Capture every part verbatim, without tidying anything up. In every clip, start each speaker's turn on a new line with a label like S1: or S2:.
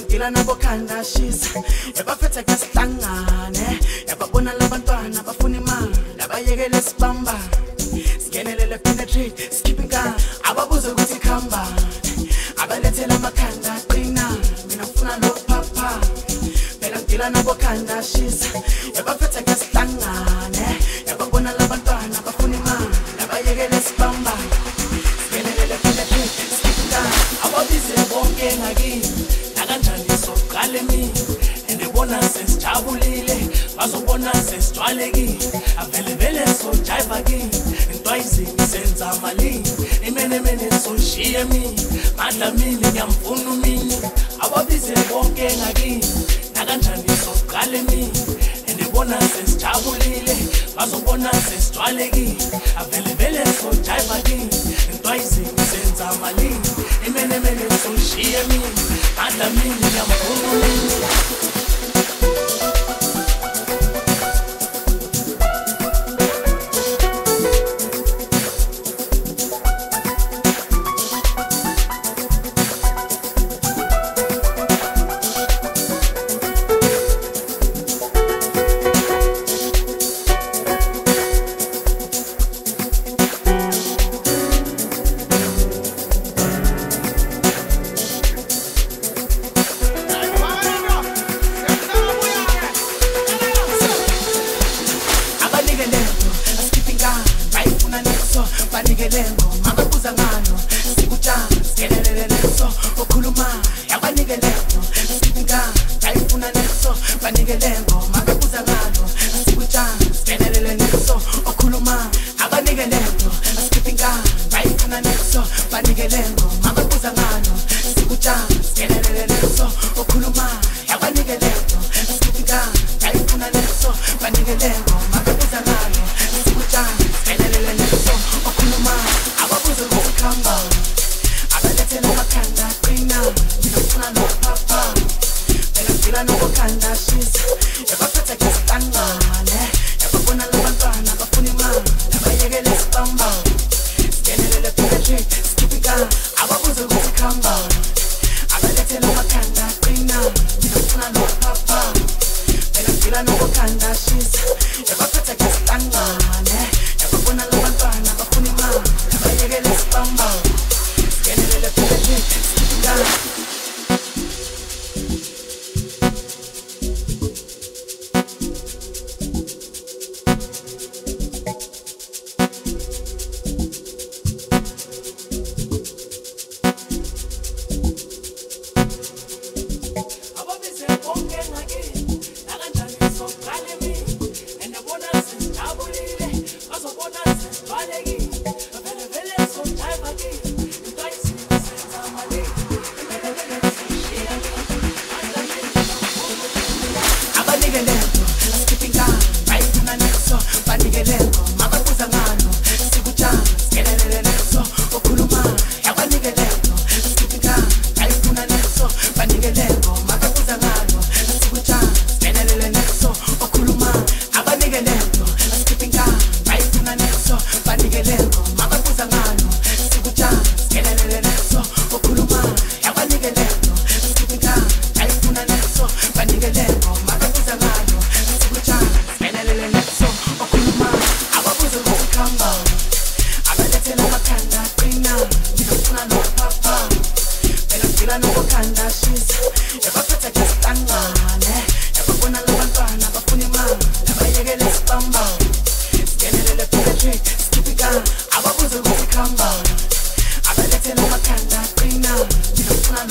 S1: ngila nabo khanda shisa yabaphethe kasihlangane yababona labantwana bafuna imali labayekele sibamba singenelele penetrate skipping gun ababuze ukuthi khamba abalethela amakhanda qina mina ngifuna lo papa phela ngila nabo khanda shisa yabaphethe kasihlangane yababona labantwana bafuna imali labayekele sibamba singenelele penetrate skipping gun ababize bonke ngakini nakanjani soqale mina endibona sesijabulile bazobona sesijwalekile avele vele sojiva kini intwayizini senza malini imene mene soshiye mina madla mini ngiyamfuna umini ababize bonke ngakini nakanjani soqale mina endibona sesijabulile bazobona sesijwalekile avele vele sojiva kini intwayizini senza malini imene mene soshiye mina madla mini ngiyamfuna umini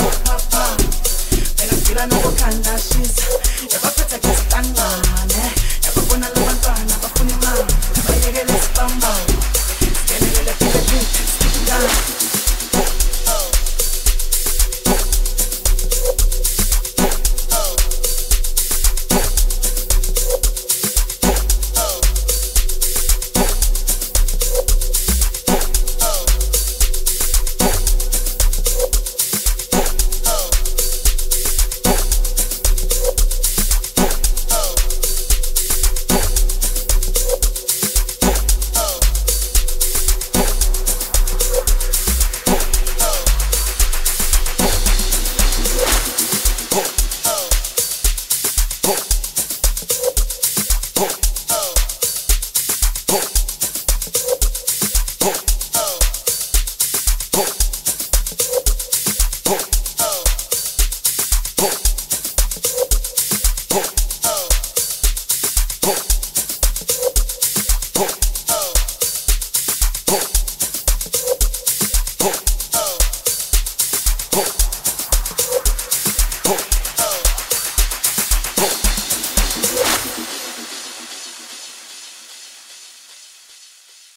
S1: Kanda shisa, yabaphethe kasihlangane